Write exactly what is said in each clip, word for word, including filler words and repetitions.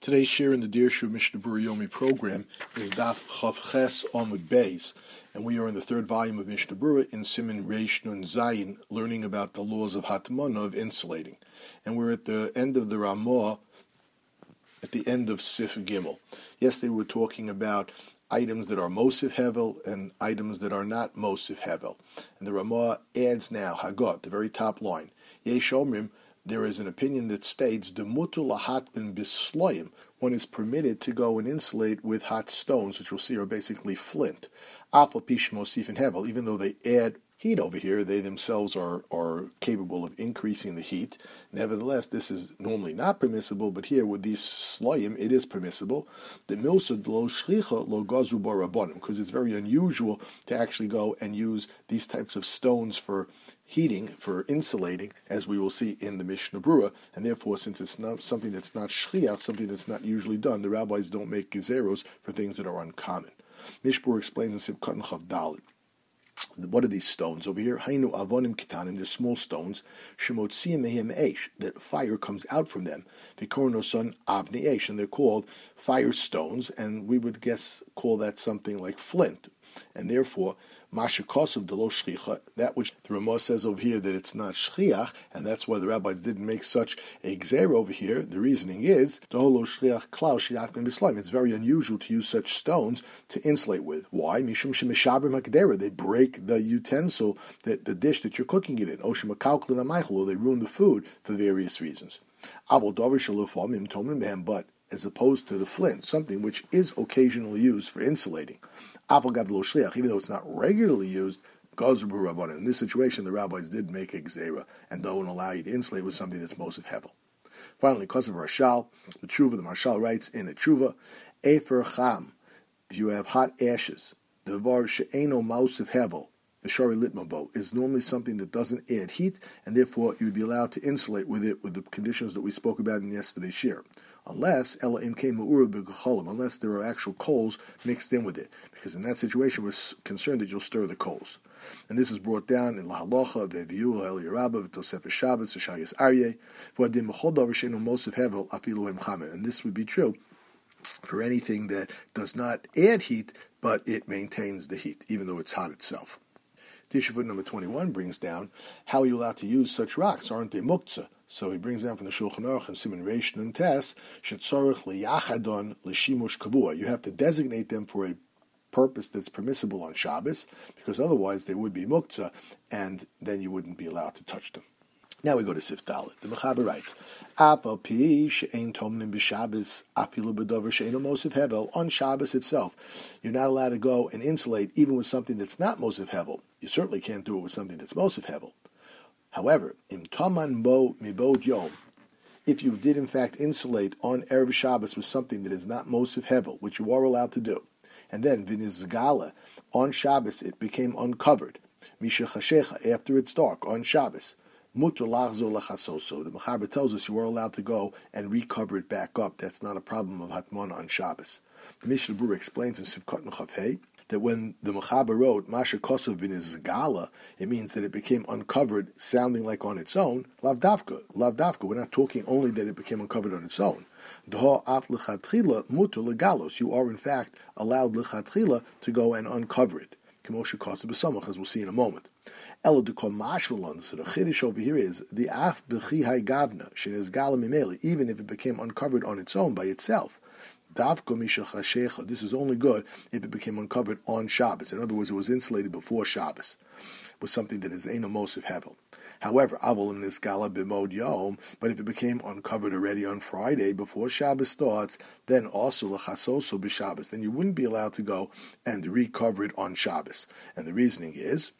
Today's share in the Dirshu Mishnah Berurah Yomi program is Daf Chav Ches Amud Beis, and we are in the third volume of Mishnah Berurah in Siman Reish Nun Zayin, learning about the laws of Hatmana, of insulating. And we're at the end of the Ramah, at the end of Sif Gimel. Yesterday we were talking about items that are Mosif Hevel and items that are not Mosif Hevel. And the Ramah adds now, Hagot, the very top line, Yesh Omrim, there is an opinion that states the mutul lahat bin bisloim. One is permitted to go and insulate with hot stones, which we'll see are basically flint. Afal pish mosif and hevel, even though they add heat over here, they themselves are, are capable of increasing the heat. Nevertheless, this is normally not permissible, but here with these sloim, it is permissible. The milsad lo shlicha lo gazu barabonim, because it's very unusual to actually go and use these types of stones for heating, for insulating, as we will see in the Mishnah Berurah, and therefore, since it's not something that's not shliach, something that's not usually done, the rabbis don't make gezeros for things that are uncommon. Mishnah Berurah explains in Sivkot Chav Dalet. What are these stones over here? Hainu avonim kitanim, they're small stones. Shemotziim mehem eish, that fire comes out from them. Vikoronoson avni eish, and they're called fire stones, and we would guess call that something like flint. And therefore, Masha Kosov Delo Shchicha, that which the Ramah says over here that it's not Shchiach, and that's why the rabbis didn't make such a Gzeir over here. The reasoning is, it's very unusual to use such stones to insulate with. Why? Mishum Shemeshabrim HaKedera, they break the utensil, the, the dish that you're cooking it in. Oshimakalklin HaMeichel, or they ruin the food for various reasons. But as opposed to the flint, something which is occasionally used for insulating. Even though it's not regularly used, in this situation, the rabbis did make a gzeira, and don't allow you to insulate with something that's most of hevel. Finally, because of Rashal, the Tshuva, the Marshal writes in a Tshuva, Efer Cham, if you have hot ashes, the var she'eno mausif hevel, the shari litmabo, is normally something that doesn't add heat, and therefore you would be allowed to insulate with it with the conditions that we spoke about in yesterday's shir. Unless unless there are actual coals mixed in with it, because in that situation we're concerned that you'll stir the coals. And this is brought down in La Halacha, Ve'viyu, El Yerabah, V'tosef Shabbos, Shayas Aryeh, V'adim B'chol Davar She'enu Mosef Hevel, Afilu Em Chamer. And this would be true for anything that does not add heat, but it maintains the heat, even though it's hot itself. Tishuvut number twenty-one brings down, how are you allowed to use such rocks? Aren't they muktzah? So he brings down from the Shulchan Aruch and Siman Reish Nun Tes, shetzorich liyachadon l'shimush kavua. You have to designate them for a purpose that's permissible on Shabbos, because otherwise they would be muktzah, and then you wouldn't be allowed to touch them. Now we go to Sif Dalet. The Mechaber writes, Afal pi she'ein tomnim b'Shabbos afilu b'dover she'eino mosif hevel. On Shabbos itself, you're not allowed to go and insulate even with something that's not mosif hevel. You certainly can't do it with something that's mosif hevel. However, im taman bo mibod yom, if you did in fact insulate on Erev Shabbos with something that is not mosif hevel, which you are allowed to do, and then vinizgala, on Shabbos it became uncovered, misha chashecha, after it's dark, on Shabbos, mutar lachzo lachasoso, the Mechaber tells us you are allowed to go and recover it back up. That's not a problem of Hatmana on Shabbos. The Mishnah Berurah explains in Sivkot Chav Hey that when the Mechaber wrote Masha Kosov Vinizgala, it means that it became uncovered, sounding like on its own. Lavdavka, Lavdavka. We're not talking only that it became uncovered on its own. D'ha at lechatchila mutar legalos. You are in fact allowed lechatchila to go and uncover it. K'moshe Kosov b'samach, as we'll see in a moment. Elo dekol mashmalon. So the chiddush over here is the af b'chihai gavna shenizgala mimeli. Even if it became uncovered on its own by itself. This is only good if it became uncovered on Shabbos. In other words, it was insulated before Shabbos with something that is Eino Mosif Hevel. However, Avol in this Gala B'mod Yom, but if it became uncovered already on Friday before Shabbos starts, then also L'chasoso b'Shabbos, then you wouldn't be allowed to go and recover it on Shabbos. And the reasoning is,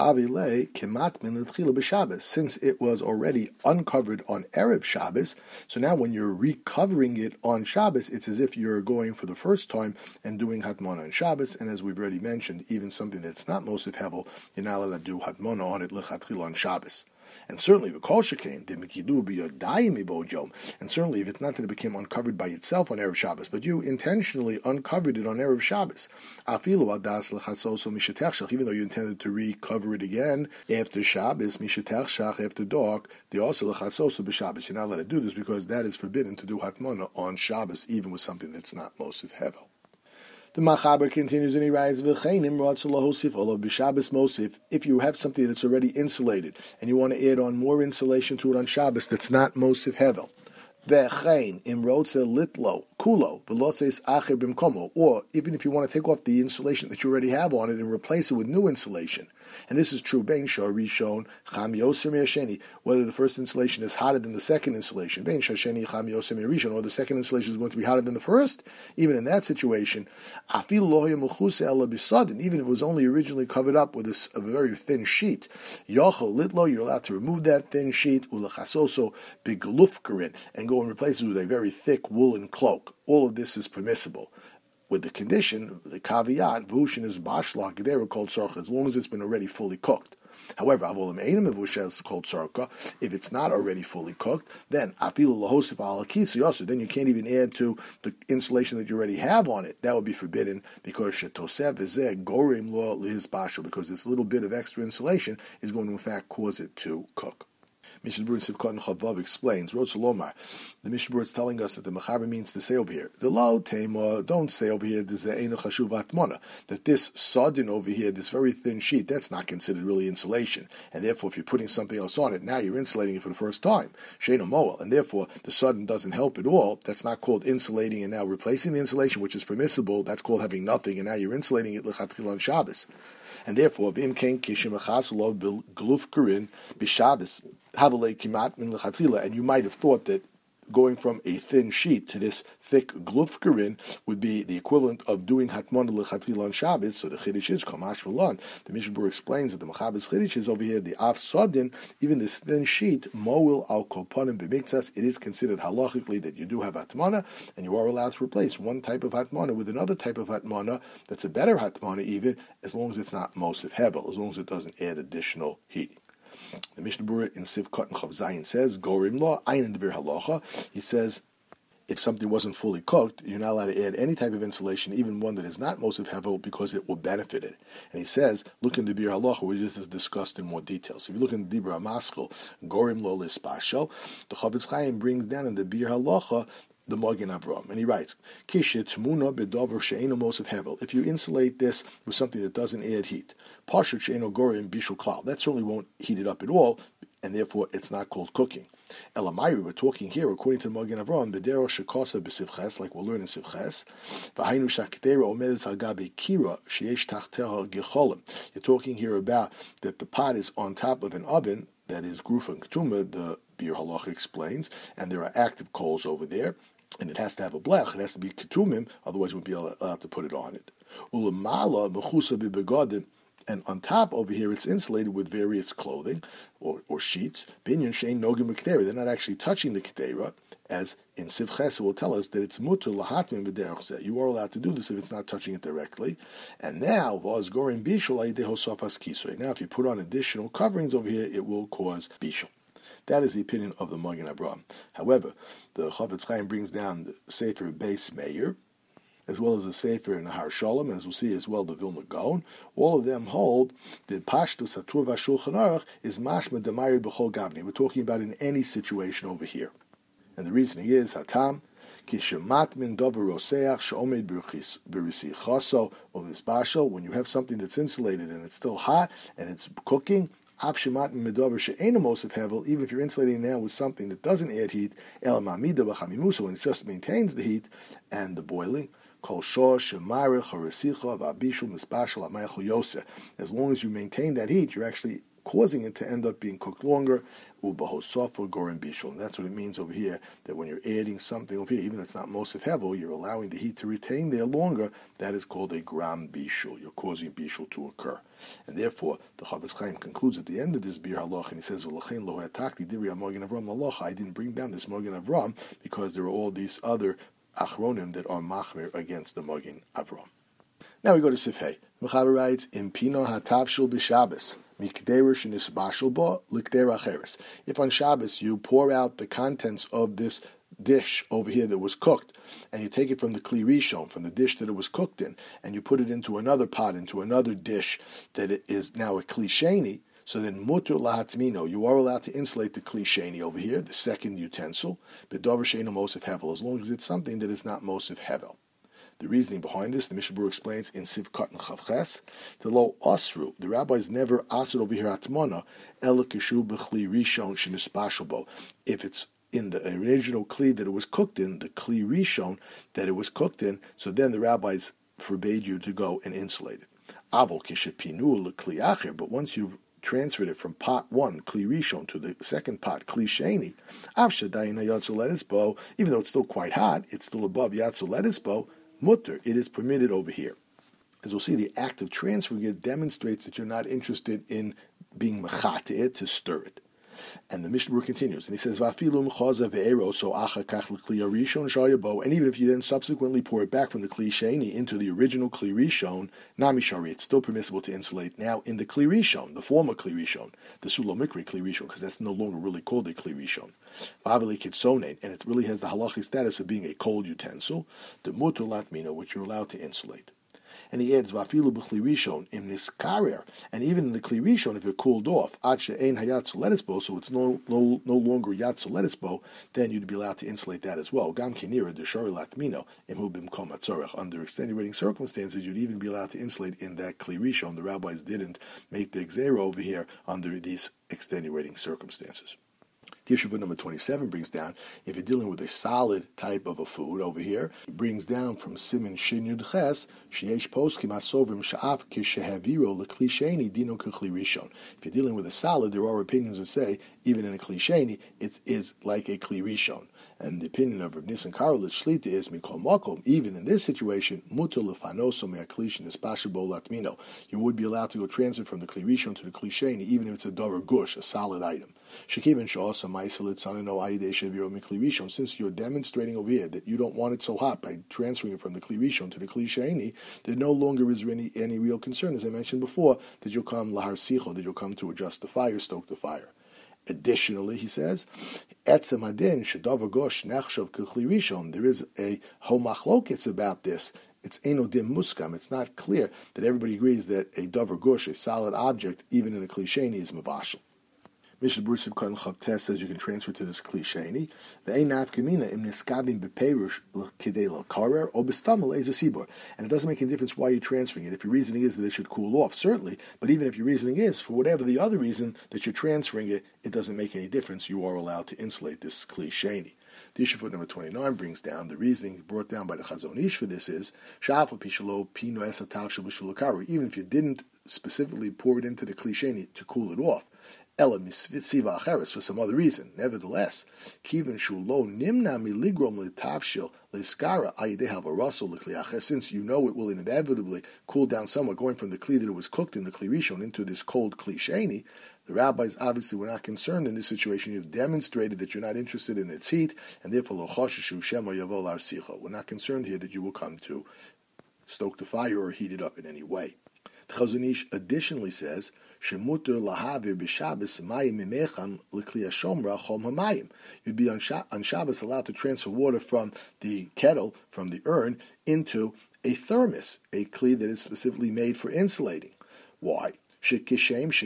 since it was already uncovered on Erev Shabbos, so now when you're recovering it on Shabbos, it's as if you're going for the first time and doing Hatmana on Shabbos, and as we've already mentioned, even something that's not Mosif Hevel, you're not allowed to do Hatmana on it L'chatchila on Shabbos. And certainly the kol shekain the mekidu b'yodayim ibod yom. And certainly if it's not that it became uncovered by itself on erev Shabbos, but you intentionally uncovered it on erev Shabbos, afilu adas lechasoso mishatechshach, even though you intended to recover it again after Shabbos mishatechshach after dark, the also lechasoso b'Shabbos. You're not allowed to do this because that is forbidden to do hatmana on Shabbos, even with something that's not mosif hevel. The Machaber continues and he writes, "V'cheinim ratzul lahosif olav b'Shabbos mosif." If you have something that's already insulated and you want to add on more insulation to it on Shabbos, that's not mosif hevel. V'chein im rotze litlo kulo v'loses acher b'mkomo. Or even if you want to take off the insulation that you already have on it and replace it with new insulation. And this is true, bein shah rishon cham yoser me'asheni, whether the first insulation is hotter than the second insulation, bein shah sheni cham yoser me'rishon, or the second insulation is going to be hotter than the first. Even in that situation, afil lo haya mechuse ela b'sadin, even if it was only originally covered up with a, a very thin sheet, yochel litlo, you're allowed to remove that thin sheet, ulechasoso biglufkerin, and go and replace it with a very thick woolen cloak. All of this is permissible, with the condition, the caveat, v'ushin is bashlach gedera called sarka, as long as it's been already fully cooked. However, avolim einam v'ushes called sarka, if it's not already fully cooked, then apilu lahosif al kisi, then you can't even add to the insulation that you already have on it. That would be forbidden because shetosev v'zeh gorim lo liz bashel, because this little bit of extra insulation is going to in fact cause it to cook. Mishnah Berurah Sivkot and Chavav explains, Rotz Lomar, the Mishnah Berurah is telling us that the Mechaber means to say over here, the lo tema, don't say over here, that this sodin over here, this very thin sheet, that's not considered really insulation. And therefore, if you're putting something else on it, now you're insulating it for the first time. Sheina moel, and therefore, the sodin doesn't help at all. That's not called insulating and now replacing the insulation, which is permissible. That's called having nothing, and now you're insulating it l'chatchila on Shabbos. And therefore, v'im ken kishim achasalo glufkerin b'Shabbos havalei kimat min l'chatchila, and you might have thought that going from a thin sheet to this thick glufkerin would be the equivalent of doing hatmana l'chatchila on Shabbos. So the chiddush is kamash v'lan. The Mishnah Berurah explains that the Mechaber's chiddush is over here the af sodin, even this thin sheet moil al kolponim b'miktzas. It is considered halachically that you do have hatmana, and you are allowed to replace one type of hatmana with another type of hatmana that's a better hatmana, even as long as it's not mosif hevel, as long as it doesn't add additional heat. The Mishnah Berurah in Sivkot and Chav Zayin says, Gorim lo, ayin debir halacha. He says, if something wasn't fully cooked, you're not allowed to add any type of insulation, even one that is not mosif hevel, because it will benefit it. And he says, look in the Dibur Halacha, where this is discussed in more detail. So if you look in the Dibur HaMaskil, Gorim lo lispashel, the Chavetz Chaim brings down in the Dibur Halacha the Magen Avram, and he writes, Kishit Tmuna bedover she'eno mosif hevel. If you insulate this with something that doesn't add heat, Pashut she'eno gorim bishul klal, that certainly won't heat it up at all, and therefore it's not called cooking. Elamayri, we're talking here, according to the Magen Avram, bedero shekosa b'sivches, like we'll learn in Sivches, v'hainu shakdera omedes al gabe kira sheyesh tachteha gecholim. You're talking here about that the pot is on top of an oven that is grufa and ketuma, the Bir Halacha explains, and there are active coals over there, and it has to have a blech, it has to be ketumim, otherwise we'll be allowed to put it on it. Ulamala mechusa b'begadim, and on top over here it's insulated with various clothing or, or sheets. Binyan shein nogim b'kedera, they're not actually touching the kedera, as in Sivches will tell us that it's mutur lahatmin b'derech. You are allowed to do this if it's not touching it directly. And now, v'az gorim bishul ayidei hosafas kisoy. Now, if you put on additional coverings over here, it will cause bishul. That is the opinion of the Magen Avram. However, the Chavetz Chaim brings down the Sefer Beis Meir, as well as the Sefer in the Har Shalom, and as we'll see as well the Vilna Gaon. All of them hold that Pashtus Hatur VaShulchan Aruch is mashma demayir b'chol gavni. We're talking about in any situation over here. And the reasoning is, Hatam, Kishemat min dover roseach she'omed b'risi chaso or misbashel, when you have something that's insulated and it's still hot and it's cooking, even if you're insulating now with something that doesn't add heat, when it just maintains the heat and the boiling, as long as you maintain that heat, you're actually causing it to end up being cooked longer. And that's what it means over here, that when you're adding something over here, even if it's not mosif hevel, you're allowing the heat to retain there longer. That is called a gram bishul. You're causing bishul to occur. And therefore, the Chavetz Chaim concludes at the end of this Bir Halach, and he says, I didn't bring down this Magen Avram because there are all these other achronim that are machmir against the Magen Avram. Now we go to Sifhei. Mechaber writes, Impino hatavshul b'Shabbos. If on Shabbos you pour out the contents of this dish over here that was cooked, and you take it from the Kli Rishon, from the dish that it was cooked in, and you put it into another pot, into another dish that it is now a Kli Sheni, so then mutur lahatmino, you are allowed to insulate the Kli Sheni over here, the second utensil, b'dover she'eino mosif hevel, as long as it's something that is not mosif hevel. The reasoning behind this, the Mishnah Berurah explains in Sivkat and Chavches, the lo osru, the rabbis never asr over here atmona, ela kishu b'chli rishon shenispashel. If it's in the original kli that it was cooked in, the kli rishon that it was cooked in, so then the rabbis forbade you to go and insulate it. Avol kishepinu l'kli acher, but once you've transferred it from pot one, Kli Rishon, to the second pot, Kli Sheni, Av Shadayin HaYatzu Letisbo, even though it's still quite hot, it's still above Yatzu Letisbo, Mutter, it is permitted over here. As we'll see, the act of transferring it demonstrates that you're not interested in being mechateh, to stir it. And the Mishnah Berurah continues, and he says, "Vafilu m'chaza ve'ero so acha kach l'kli rishon shayabo." And even if you then subsequently pour it back from the Kli Sheni into the original Kli Rishon, nami shari, it's still permissible to insulate now in the Kli Rishon, the former Kli Rishon, the Sulo Mikri Kli Rishon, because that's no longer really called a Kli Rishon. V'aveli kitzonen, and it really has the halachic status of being a cold utensil, the mutur latmina, which you're allowed to insulate. And he adds, "Vafilu b'chli rishon im niskarer," and even in the kli rishon, if it cooled off, ad she'ein hayatzu letisbo, so it's no no no longer yatzu letisbo, then you'd be allowed to insulate that as well. Gam kinira deshari latmino imhu bimkom atzorech. Under extenuating circumstances, you'd even be allowed to insulate in that kli rishon. The rabbis didn't make the gzera over here under these extenuating circumstances. Yeshuvah number twenty-seven brings down, if you're dealing with a solid type of a food over here, it brings down from Simin Shin Yud Ches, Sheyesh Poskim Asovrim Sha'af Kishehaviro L'Kli Sheni Dino K'Kli Rishon. If you're dealing with a salad, there are opinions that say, even in a Kli Sheni, it is like a Kli Rishon. And the opinion of Rav Nissen Karolitz Shlita is Mikol Makom, even in this situation, Mutar Lefanoso Me'aklishin Espashabo Latmino. You would be allowed to go transfer from the Kli Rishon to the Kli Sheni, even if it's a Dover Gush, a solid item. Since you're demonstrating over here that you don't want it so hot by transferring it from the Kli Rishon to the Kli Sheni, there no longer is any, any real concern, as I mentioned before, that you'll come lahar sicho, that you'll come to adjust the fire, stoke the fire. Additionally, he says, etzem hadin shedavar gosh nechshav k'Kli Rishon. There is a homachlokes about this. It's enodim muskam. It's not clear that everybody agrees that a davar gush, a solid object, even in a Kli Sheni, is mavashel. Mishnah Berurah Sivkat Chavtes says you can transfer to this Kli Sheni. The einaf gemina im niskavim beperush l'kidei l'karer or b'stamel eza sibor. And it doesn't make any difference why you're transferring it. If your reasoning is that it should cool off, certainly. But even if your reasoning is for whatever the other reason that you're transferring it, it doesn't make any difference. You are allowed to insulate this Kli Sheni. The issue foot number twenty-nine brings down the reasoning brought down by the Chazon Ish for this is sha'afal pishalo pino esatav shabishulakaru. Even if you didn't specifically pour it into the Kli Sheni to cool it off, ela misviva acheres, for some other reason. Nevertheless, kiven shulo nimna miligrom letavshil leiskara ayideh havaraso lekli acher, since you know it will inevitably cool down somewhat, going from the kli that it was cooked in the Kli Rishon into this cold Kli Sheni. The rabbis obviously were not concerned in this situation. You've demonstrated that you're not interested in its heat, and therefore lo choshishu shema yavo lar sicha. We're not concerned here that you will come to stoke the fire or heat it up in any way. The Chazon Ish additionally says, shemuter lahavir b'Shabbos mayim mimechan l'kli hashomra chom hamayim. You'd be on, Sha- on Shabbos allowed to transfer water from the kettle, from the urn, into a thermos, a kli that is specifically made for insulating. Why? Since you can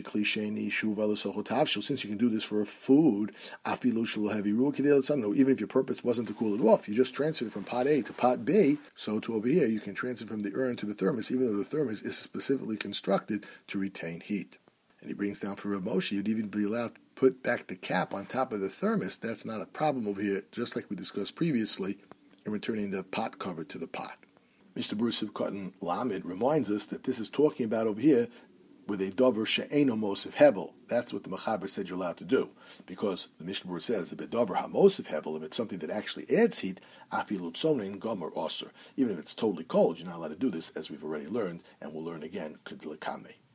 do this for a food, even if your purpose wasn't to cool it off, you just transfer it from pot A to pot B. So to over here, you can transfer from the urn to the thermos, even though the thermos is specifically constructed to retain heat. And he brings down for Rav Moshe, you'd even be allowed to put back the cap on top of the thermos. That's not a problem over here, just like we discussed previously, in returning the pot cover to the pot. Mister Berurah Sivkat Lamed reminds us that this is talking about over here with a dover she'eno mosif hevel. That's what the Mechaber said you're allowed to do. Because the Mishnah Berurah says that bedover ha-mosif hevel, if it's something that actually adds heat, afilu tzonin gomer osir. Even if it's totally cold, you're not allowed to do this, as we've already learned, and we'll learn again, kedilakame.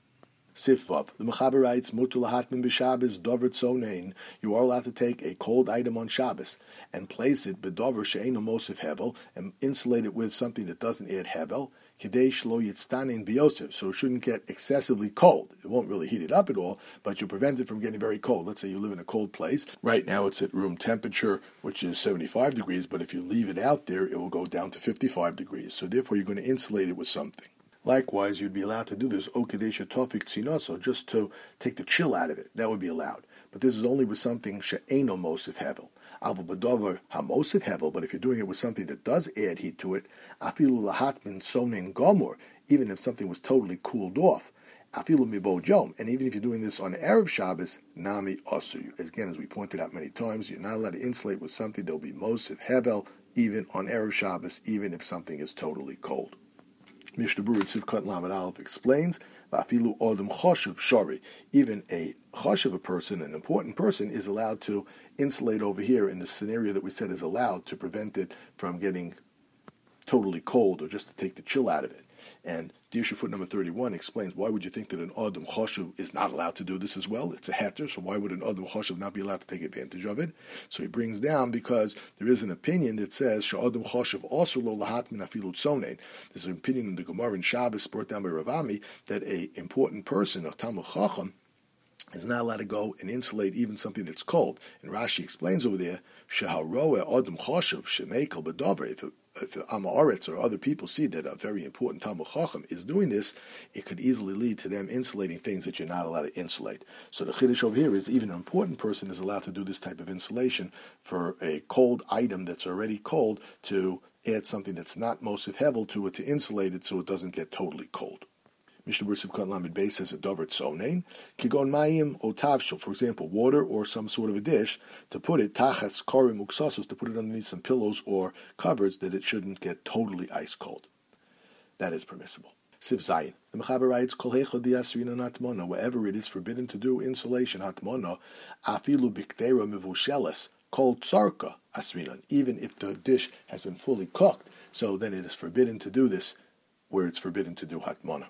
Sifvav. The Mechaber writes, Mutul hatmin b'Shabbos dover tzonein. You are allowed to take a cold item on Shabbos and place it b'dover she'eino mosif hevel and insulate it with something that doesn't add hevel. Kedei shlo yitztanin b'yosef, so it shouldn't get excessively cold. It won't really heat it up at all, but you'll prevent it from getting very cold. Let's say you live in a cold place. Right now it's at room temperature, which is seventy-five degrees, but if you leave it out there, it will go down to fifty-five degrees. So therefore you're going to insulate it with something. Likewise, you'd be allowed to do this, okadesha tofik tzinoso, just to take the chill out of it. That would be allowed. But this is only with something she'eno mosif hevel. Aval b'dover hamosif hevel, but if you're doing it with something that does add heat to it, afilu lahat min sonin gomor, even if something was totally cooled off, afilu mibo jom, and even if you're doing this on Erev Shabbos, nami osu. Again, as we pointed out many times, you're not allowed to insulate with something that will be mosif hevel, even on Erev Shabbos, even if something is totally cold. Mishnah Berurah Sivkot Lamed Aleph explains, "Va'afilu odem choshev shari." Even a choshev, a person, an important person, is allowed to insulate over here in the scenario that we said is allowed to prevent it from getting totally cold or just to take the chill out of it. And Dirshu foot number thirty-one explains why would you think that an Adam Choshev is not allowed to do this as well? It's a heter, so why would an Adam Choshev not be allowed to take advantage of it? So he brings down because there is an opinion that says Sha'adam Choshev also lo lahat min afilut sonein. There's an opinion in the Gemara in Shabbos brought down by Rav Ami that a important person, a Talmud Chacham, is not allowed to go and insulate even something that's cold. And Rashi explains over there, Sheharoeh Adam Choshev Shemekel B'Dover. If if Amaretz or other people see that a very important Talmud Chacham is doing this, it could easily lead to them insulating things that you're not allowed to insulate. So the Chiddush over here is even an important person is allowed to do this type of insulation for a cold item that's already cold to add something that's not Mosif Hevel to it to insulate it so it doesn't get totally cold. Mishnah Berurah Sivkot Lamed Beis says a dover tzonein, kigon mayim o tavshel, for example, water or some sort of a dish, to put it tachas korim uksasos, to put it underneath some pillows or covers that it shouldn't get totally ice cold. That is permissible. Siv Zayin. The Mechaber writes, Kol heichod diasrina hatmona, wherever it is forbidden to do insulation hatmona, afilu biktera mivusheles, kol tsarka asrinan, even if the dish has been fully cooked, so then it is forbidden to do this where it's forbidden to do hatmona.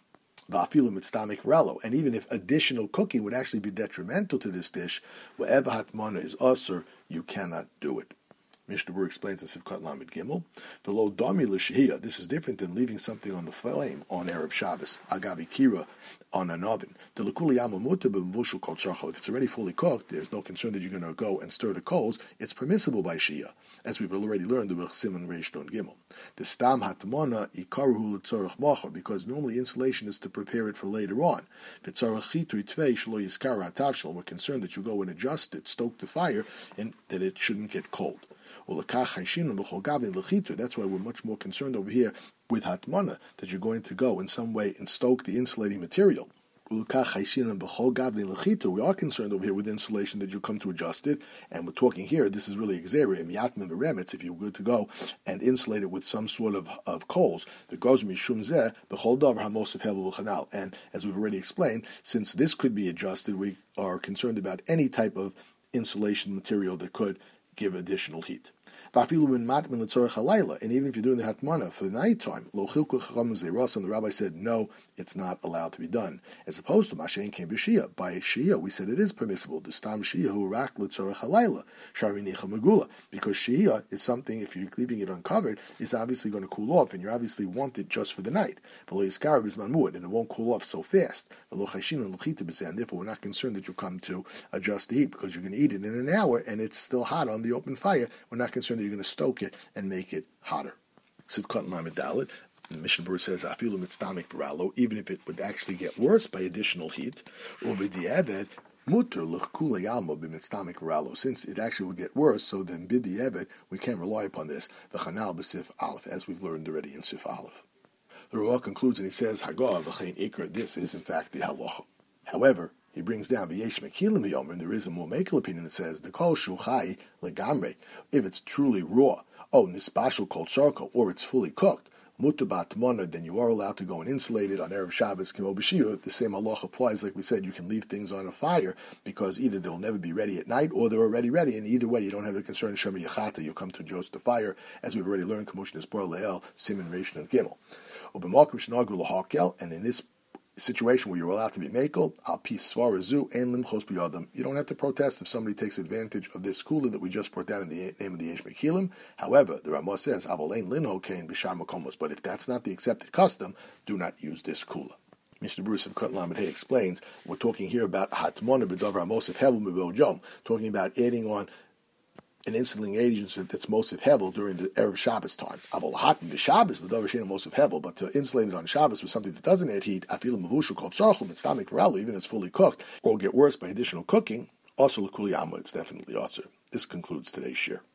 And even if additional cooking would actually be detrimental to this dish, wherever hatmana is usher, you cannot do it. Mishnah Berurah explains in Sivkot Lamed Gimel, "V'lo dami l'shehiyah." This is different than leaving something on the flame on Erev Shabbos, agabi kira, on an oven. The l'kuli yama mutar b'mvushul kol tzarcha. If it's already fully cooked, there's no concern that you're going to go and stir the coals. It's permissible by shehiyah, as we've already learned with Simon Reish Don Gimel. The stam hatmana ikaruhu l'tzarach machar, because normally insulation is to prepare it for later on. V'tzarach chitu yitvei shelo yiskar hatavshel. We're concerned that you go and adjust it, stoke the fire, and that it shouldn't get cold. That's why we're much more concerned over here with hatmana, that you're going to go in some way and stoke the insulating material. We are concerned over here with insulation that you'll come to adjust it, and we're talking here, this is really exera, if you're good to go and insulate it with some sort of, of coals. And as we've already explained, since this could be adjusted, we are concerned about any type of insulation material that could give additional heat. And even if you're doing the hatmana for the night time, the rabbi said, no, it's not allowed to be done. As opposed to Mashen came b'shia. By shia, we said it is permissible. The stam shia who rak l'tzorech halayla, sharinicha megula. Because shia is something, if you're leaving it uncovered, is obviously going to cool off, and you obviously want it just for the night. And it won't cool off so fast. And therefore, we're not concerned that you'll come to adjust the heat, because you're going to eat it in an hour, and it's still hot on the open fire. We're not concerned that you're going to stoke it and make it hotter. Sivkot Lamed Dalet, the Mishnah Berurah says, "Afilu mitztamik v'ralo," even if it would actually get worse by additional heat, or b'di'eved muter l'chkula yalmo b'mitztamik v'ralo. Since it actually would get worse, so then b'di'eved we can't rely upon this. V'chanal b'sif aleph, as we've learned already in Sif aleph. The Rambam concludes and he says, "Hagah v'chein ikar." This is in fact the halacha. However, he brings down v'yesh mekilim v'yomer, and there is a more makel opinion that says the kol shuchai legamre. If it's truly raw, oh nisbashul kol charcoal, or it's fully cooked, mutar b'hatmana, then you are allowed to go and insulate it on Erev Shabbos kimo b'shiyah. The same halacha applies, like we said, you can leave things on a fire because either they'll never be ready at night or they're already ready, and either way you don't have the concern shema yachata, you'll come to adjust the fire, as we've already learned, kamosh nespor le'el, simin reish and gimel. And in this situation where you're allowed to be makel, al pi svarazu and limchos biyadam. You don't have to protest if somebody takes advantage of this kula that we just brought down in the name of the Yesh Mekilim. However, the Ramah says, avalein linho kein b'shar makomos. But if that's not the accepted custom, do not use this kula. Mister Bruce of Kut Lamed Hey explains, we're talking here about hatmona b'davar mosif hevel mibod yom, talking about adding on an insulating agent that's mosif hevel during the Erev Shabbos time. Avol hatim the Shabbos b'davar sheina mosif hevel, but to insulate it on Shabbos with something that doesn't add heat, afilu mavushu called tzarchum, it's stomach varelu, even if it's fully cooked, or get worse by additional cooking, also l'kuli amma, it's definitely also. This concludes today's shir.